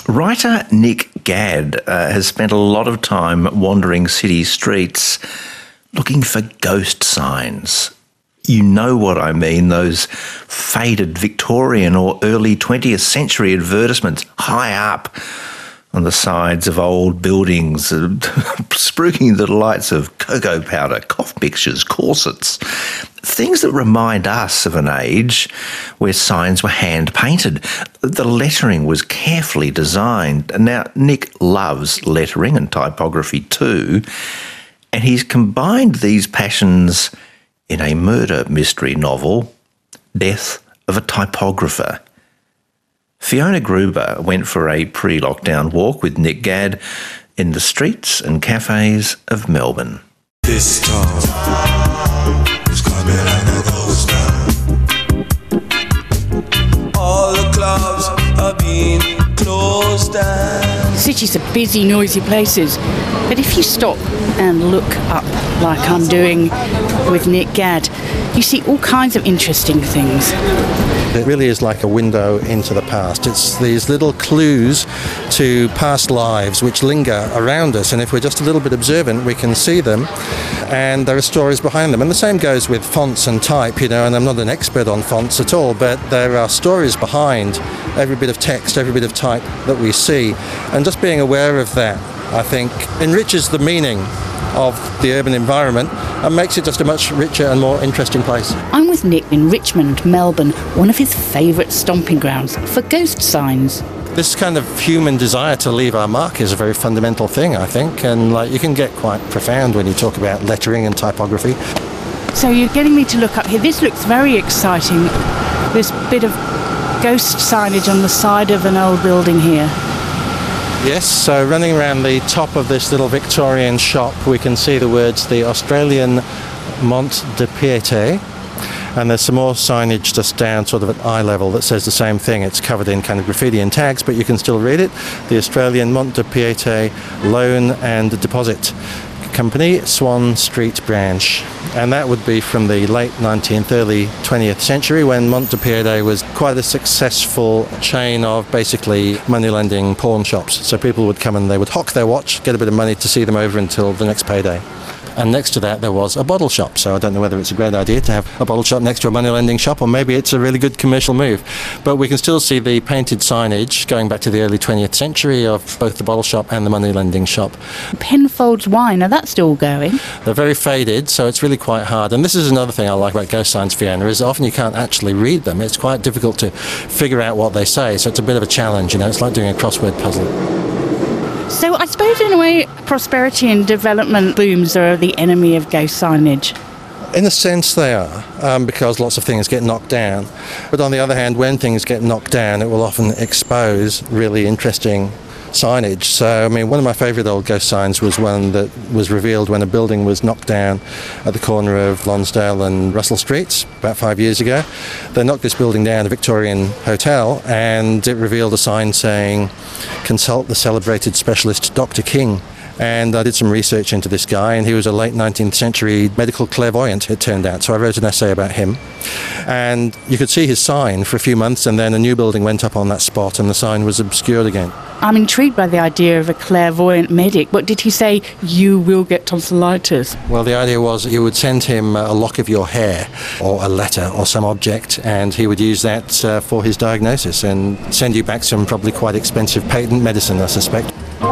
Writer Nick Gadd has spent a lot of time wandering city streets looking for ghost signs. You know what I mean, those faded Victorian or early 20th century advertisements high up on the sides of old buildings, spruiking the delights of cocoa powder, cough mixtures, corsets, things that remind us of an age where signs were hand-painted. The lettering was carefully designed. Now, Nick loves lettering and typography too, and he's combined these passions in a murder mystery novel, Death of a Typographer. Fiona Gruber went for a pre-lockdown walk with Nick Gadd in the streets and cafes of Melbourne. This storm is coming like a ghost town. All the clubs are being closed down. Cities are busy, noisy places, but if you stop and look up like I'm doing with Nick Gadd, you see all kinds of interesting things. It really is like a window into the past. It's these little clues to past lives which linger around us, and if we're just a little bit observant, we can see them, and there are stories behind them. And the same goes with fonts and type, and I'm not an expert on fonts at all, but there are stories behind every bit of text, every bit of type that we see, and just being aware of that, I think, enriches the meaning of the urban environment and makes it just a much richer and more interesting place. I'm with Nick in Richmond, Melbourne, one of his favourite stomping grounds for ghost signs. This kind of human desire to leave our mark is a very fundamental thing, I think, and you can get quite profound when you talk about lettering and typography. So you're getting me to look up here. This looks very exciting. This bit of ghost signage on the side of an old building here. Yes, so running around the top of this little Victorian shop, we can see the words the Australian Mont de Piété, and there's some more signage just down sort of at eye level that says the same thing. It's covered in kind of graffiti and tags, but you can still read it. The Australian Mont de Piété Loan and Deposit Company, Swan Street branch. And that would be from the late 19th, early 20th century, when Mont de Piété was quite a successful chain of basically money-lending pawn shops. So people would come and they would hock their watch, get a bit of money to see them over until the next payday. And next to that there was a bottle shop, so I don't know whether it's a great idea to have a bottle shop next to a money-lending shop, or maybe it's a really good commercial move. But we can still see the painted signage going back to the early 20th century of both the bottle shop and the money-lending shop. Penfolds wine, now that's still going. They're very faded, so it's really quite hard. And this is another thing I like about ghost signs, Fiona, is often you can't actually read them. It's quite difficult to figure out what they say, so it's a bit of a challenge, it's like doing a crossword puzzle. So I suppose in a way prosperity and development booms are the enemy of ghost signage. In a sense they are, because lots of things get knocked down. But on the other hand, when things get knocked down, it will often expose really interesting signage. So, one of my favourite old ghost signs was one that was revealed when a building was knocked down at the corner of Lonsdale and Russell Streets about 5 years ago. They knocked this building down, a Victorian hotel, and it revealed a sign saying, "Consult the celebrated specialist Dr. King." And I did some research into this guy, and he was a late 19th century medical clairvoyant, it turned out. So I wrote an essay about him. And you could see his sign for a few months, and then a new building went up on that spot, and the sign was obscured again. I'm intrigued by the idea of a clairvoyant medic. What did he say? You will get tonsillitis. Well, the idea was you would send him a lock of your hair, or a letter, or some object, and he would use that for his diagnosis, and send you back some probably quite expensive patent medicine, I suspect.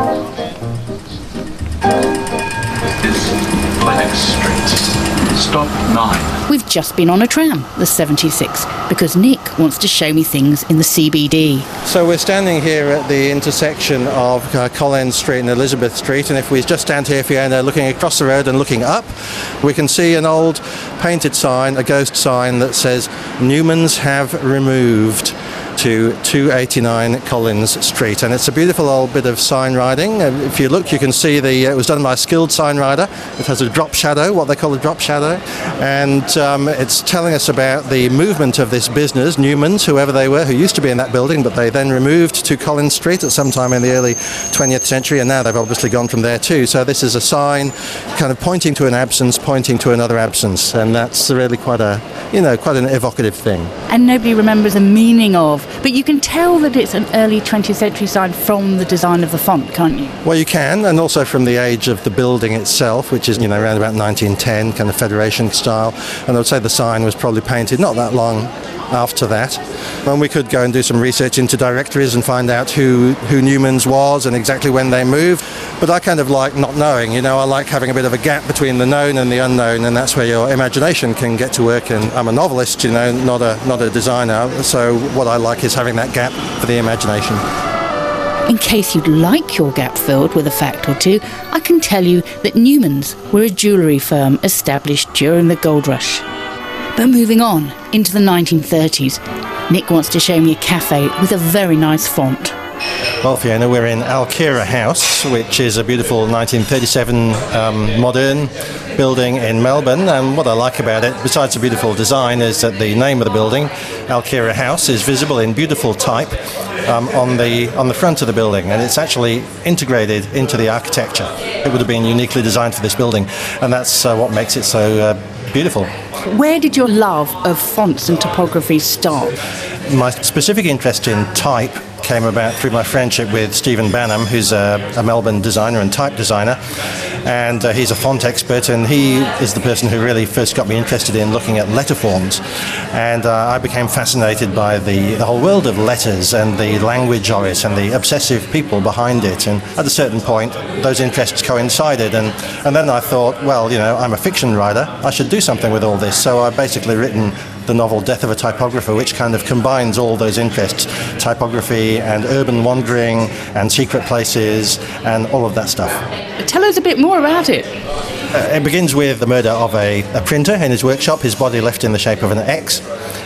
Lennox Street. Stop 9. We've just been on a tram, the 76, because Nick wants to show me things in the CBD. So we're standing here at the intersection of Collins Street and Elizabeth Street, and if we just stand here, Fiona, looking across the road and looking up, we can see an old painted sign, a ghost sign that says, "Newmans have removed," to 289 Collins Street, and it's a beautiful old bit of sign writing. If you look, you can see it was done by a skilled sign writer. It has a drop shadow, what they call a drop shadow, and it's telling us about the movement of this business, Newmans, whoever they were, who used to be in that building, but they then removed to Collins Street at some time in the early 20th century, and now they've obviously gone from there too. So this is a sign kind of pointing to an absence, pointing to another absence, and that's really quite an evocative thing. And nobody remembers the meaning of But you can tell that it's an early 20th century sign from the design of the font, can't you? Well, you can, and also from the age of the building itself, which is, around about 1910, kind of Federation style. And I would say the sign was probably painted not that long after that. And we could go and do some research into directories and find out who Newman's was and exactly when they moved. But I kind of like not knowing, I like having a bit of a gap between the known and the unknown, and that's where your imagination can get to work. And I'm a novelist, not a designer, so what I like is having that gap for the imagination. In case you'd like your gap filled with a fact or two, I can tell you that Newman's were a jewellery firm established during the gold rush. But moving on into the 1930s, Nick wants to show me a cafe with a very nice font. Well, Fiona, we're in Alkira House, which is a beautiful 1937 modern building in Melbourne. And what I like about it, besides the beautiful design, is that the name of the building, Alkira House, is visible in beautiful type on the front of the building, and it's actually integrated into the architecture. It would have been uniquely designed for this building, and that's what makes it so beautiful. Where did your love of fonts and typography start? My specific interest in type came about through my friendship with Stephen Banham, who's a Melbourne designer and type designer, and he's a font expert, and he is the person who really first got me interested in looking at letter forms. And I became fascinated by the whole world of letters and the language of it and the obsessive people behind it. And at a certain point, those interests coincided, and then I thought, well, I'm a fiction writer, I should do something with all this. So I've basically written the novel Death of a Typographer, which kind of combines all those interests, typography and urban wandering and secret places and all of that stuff. Tell us a bit more about it. It begins with the murder of a printer in his workshop, his body left in the shape of an X.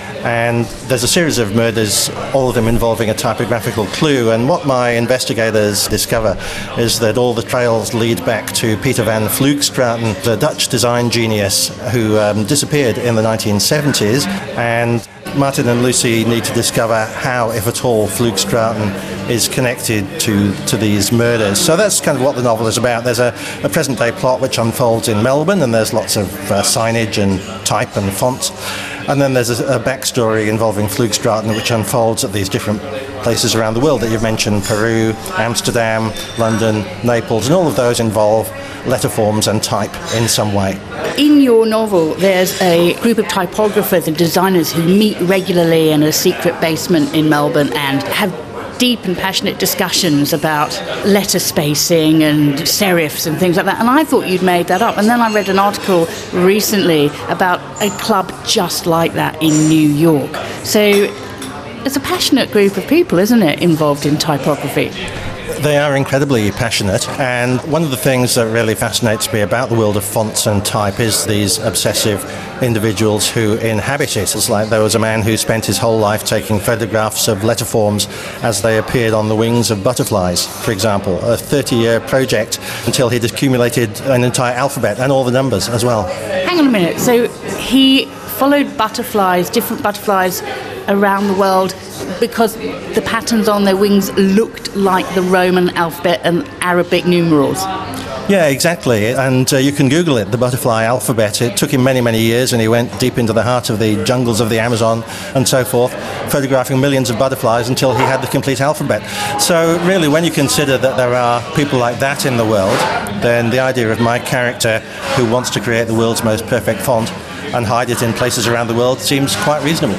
And there's a series of murders, all of them involving a typographical clue. And what my investigators discover is that all the trails lead back to Peter van Vloekstraten, the Dutch design genius who disappeared in the 1970s. And Martin and Lucy need to discover how, if at all, Vloekstraten is connected to these murders. So that's kind of what the novel is about. There's a present-day plot which unfolds in Melbourne, and there's lots of signage and type and fonts. And then there's a backstory involving Vloekstraten, which unfolds at these different places around the world that you've mentioned: Peru, Amsterdam, London, Naples, and all of those involve letter forms and type in some way. In your novel, there's a group of typographers and designers who meet regularly in a secret basement in Melbourne and have deep and passionate discussions about letter spacing and serifs and things like that. And I thought you'd made that up. And then I read an article recently about a club just like that in New York. So it's a passionate group of people, isn't it, involved in typography? They are incredibly passionate, and one of the things that really fascinates me about the world of fonts and type is these obsessive individuals who inhabit it. It's like there was a man who spent his whole life taking photographs of letter forms as they appeared on the wings of butterflies, for example, a 30-year project until he'd accumulated an entire alphabet and all the numbers as well. Hang on a minute, so he followed butterflies, different butterflies around the world, because the patterns on their wings looked like the Roman alphabet and Arabic numerals. Yeah, exactly. And you can Google it, the butterfly alphabet. It took him many, many years, and he went deep into the heart of the jungles of the Amazon and so forth, photographing millions of butterflies until he had the complete alphabet. So really, when you consider that there are people like that in the world, then the idea of my character who wants to create the world's most perfect font and hide it in places around the world seems quite reasonable.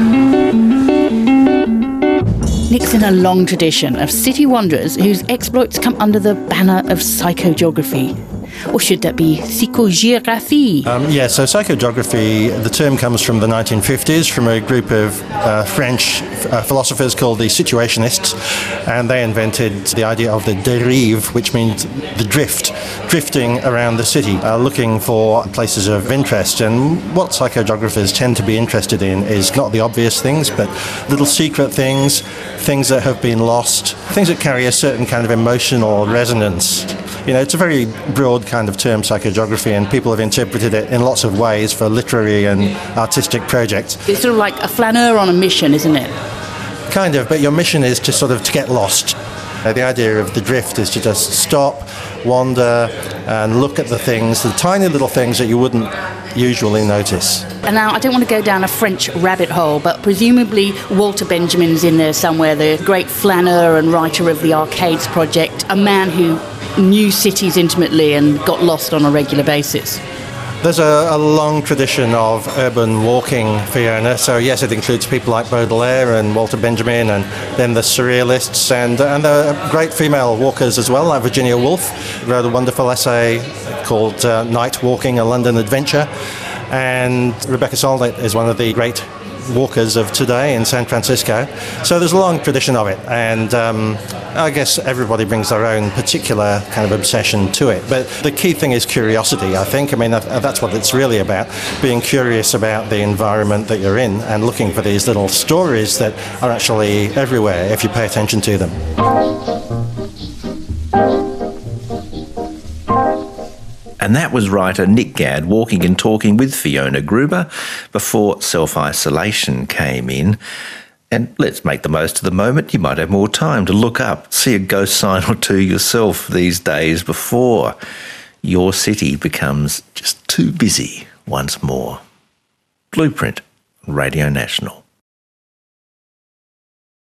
Nick's in a long tradition of city wanderers whose exploits come under the banner of psychogeography. Or should that be psychogéographie? So psychogeography, the term comes from the 1950s, from a group of French philosophers called the Situationists, and they invented the idea of the dérive, which means the drifting around the city, looking for places of interest. And what psychogeographers tend to be interested in is not the obvious things, but little secret things, things that have been lost, things that carry a certain kind of emotional resonance. It's a very broad kind of term, psychogeography, and people have interpreted it in lots of ways for literary and artistic projects. It's sort of like a flaneur on a mission, isn't it? Kind of, but your mission is to get lost. The idea of the drift is to just stop, wander, and look at the things, the tiny little things that you wouldn't usually notice. And now, I don't want to go down a French rabbit hole, but presumably Walter Benjamin's in there somewhere, the great flaneur and writer of the Arcades Project, a man who knew cities intimately and got lost on a regular basis. There's a long tradition of urban walking, Fiona. So yes, it includes people like Baudelaire and Walter Benjamin, and then the Surrealists, and the great female walkers as well, like Virginia Woolf wrote a wonderful essay called Night Walking, a London Adventure. And Rebecca Solnit is one of the great walkers of today in San Francisco. So there's a long tradition of it, and I guess everybody brings their own particular kind of obsession to it. But the key thing is curiosity, I think. I mean, that's what it's really about, being curious about the environment that you're in and looking for these little stories that are actually everywhere if you pay attention to them. And that was writer Nick Gadd walking and talking with Fiona Gruber before self-isolation came in. And let's make the most of the moment. You might have more time to look up, see a ghost sign or two yourself these days before your city becomes just too busy once more. Blueprint, Radio National.